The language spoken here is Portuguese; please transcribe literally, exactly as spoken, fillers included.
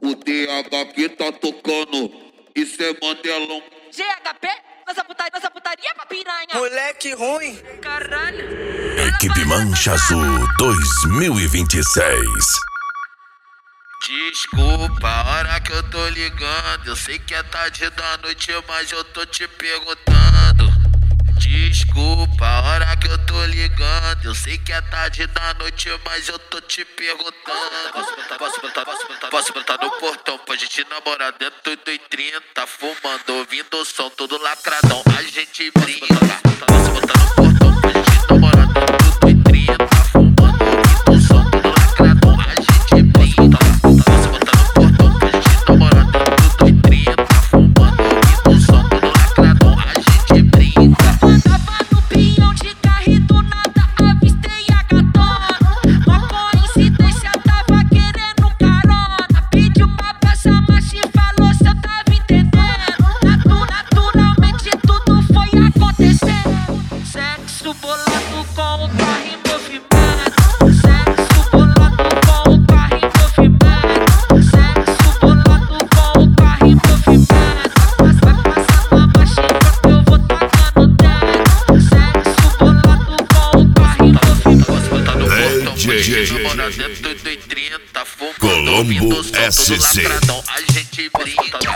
O D H que tá tocando, isso é Mandelão. G H P, nossa putaria, nossa putaria pra piranha. Moleque ruim. Caralho. Equipe Mancha Azul dois mil e vinte e seis. Desculpa a hora que eu tô ligando. Eu sei que é tarde da noite, mas eu tô te perguntando. Desculpa a hora que eu tô ligando. Eu sei que é tarde da noite, mas eu tô te perguntando. Posso botar, posso botar, posso botar, posso botar no portão pra gente namorar dentro do trinta, fumando, ouvindo o som todo lacradão. A gente brinca. Posso botar no portão pra gente namorar dentro do trinta, fumando, ouvindo o som todo lacradão. A gente brinca. Posso botar no portão pra gente namorar dentro do trinta, fumando, ouvindo o som todo lacradão. A gente brinca. Tava no pinhão de carro e do nada avistei a gatona. Uma coincidência, tava querendo um carona. Pediu pra passar marcha e falou se eu tava entendendo. Natu- Naturalmente tudo foi acontecendo. Sexo bolado com o carro em movimento. Sexo bolado com o carro em movimento. Sexo bolado com o carro em movimento. Vai passar a marcha enquanto eu vou tacando dedo. Sexo bolado com o carro em movimento. Posso botar no portão pra D J gente namorar dentro do trinta, fumando, Colombo ouvindo o som todo S C. lacradão. A gente brinca.